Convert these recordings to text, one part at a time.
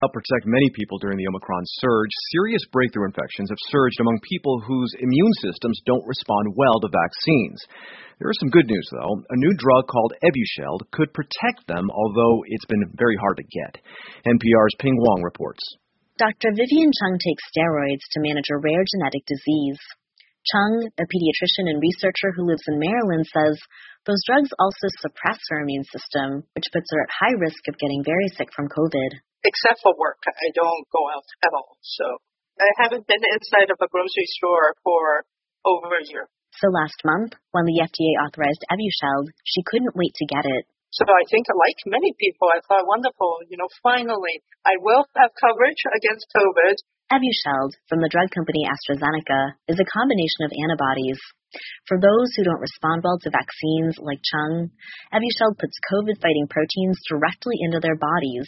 Help protect many people during the Omicron surge, serious breakthrough infections have surged among people whose immune systems don't respond well to vaccines. There is some good news, though. A new drug called Evusheld could protect them, although it's been very hard to get. NPR's Ping Wong reports. Dr. Vivian Chung takes steroids to manage a rare genetic disease. Chung, a pediatrician and researcher who lives in Maryland, says those drugs also suppress her immune system, which puts her at high risk of getting very sick from COVID. Except for work, I don't go out at all. So I haven't been inside of a grocery store for over a year. So last month, when the FDA authorized Evusheld, she couldn't wait to get it. So I think, like many people, I thought, wonderful, finally, I will have coverage against COVID. Evusheld, from the drug company AstraZeneca, is a combination of antibodies. For those who don't respond well to vaccines like Chung, Evusheld puts COVID-fighting proteins directly into their bodies.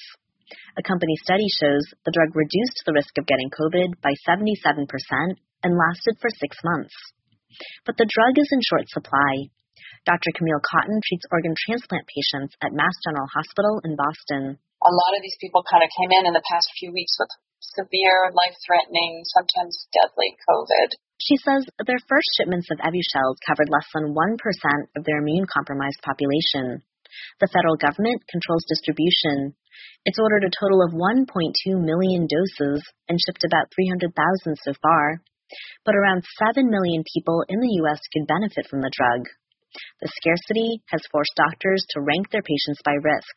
A company study shows the drug reduced the risk of getting COVID by 77% and lasted for 6 months. But the drug is in short supply. Dr. Camille Cotton treats organ transplant patients at Mass General Hospital in Boston. A lot of these people kind of came in the past few weeks with severe, life-threatening, sometimes deadly COVID. She says their first shipments of Evusheld covered less than 1% of their immune-compromised population. The federal government controls distribution. It's ordered a total of 1.2 million doses and shipped about 300,000 so far. But around 7 million people in the U.S. could benefit from the drug. The scarcity has forced doctors to rank their patients by risk.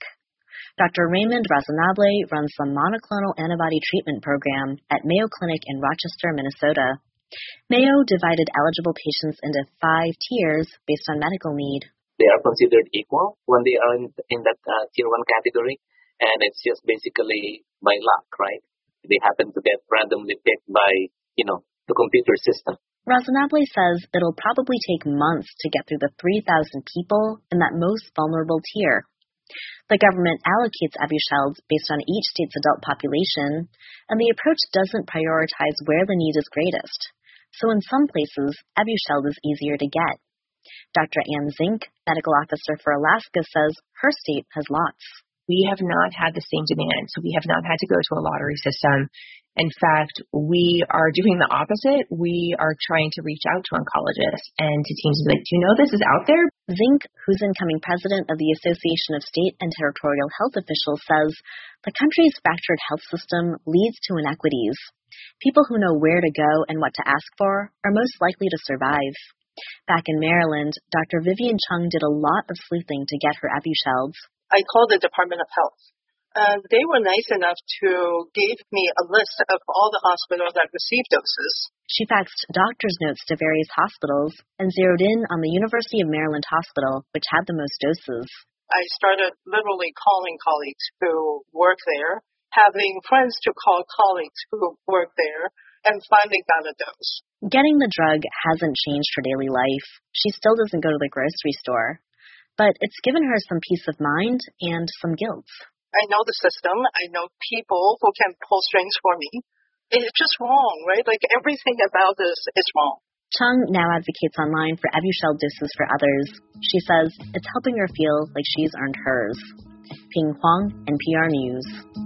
Dr. Raymond Razanable runs the monoclonal antibody treatment program at Mayo Clinic in Rochester, Minnesota. Mayo divided eligible patients into 5 tiers based on medical need. They are considered equal when they are in that tier 1 category, and it's just basically by luck, right? They happen to get randomly picked by, the computer system. Razanable says it'll probably take months to get through the 3,000 people in that most vulnerable tier. The government allocates Evusheld based on each state's adult population, and the approach doesn't prioritize where the need is greatest. So in some places, Evusheld is easier to get. Dr. Ann Zink, medical officer for Alaska, says her state has lots. We have not had the same demand, so we have not had to go to a lottery system. In fact, we are doing the opposite. We are trying to reach out to oncologists and to teams and be like, do you know this is out there? Zink, who's incoming president of the Association of State and Territorial Health Officials, says the country's fractured health system leads to inequities. People who know where to go and what to ask for are most likely to survive. Back in Maryland, Dr. Vivian Chung did a lot of sleuthing to get her Evushelds. I called the Department of Health. And they were nice enough to give me a list of all the hospitals that received doses. She faxed doctor's notes to various hospitals and zeroed in on the University of Maryland Hospital, which had the most doses. I started literally calling colleagues who work there, having friends to call colleagues who work there, and finally got a dose. Getting the drug hasn't changed her daily life. She still doesn't go to the grocery store. But it's given her some peace of mind and some guilt. I know the system. I know people who can pull strings for me. It's just wrong, right? Like everything about this is wrong. Chung now advocates online for Evusheld doses for others. She says it's helping her feel like she's earned hers. Ping Huang, NPR News.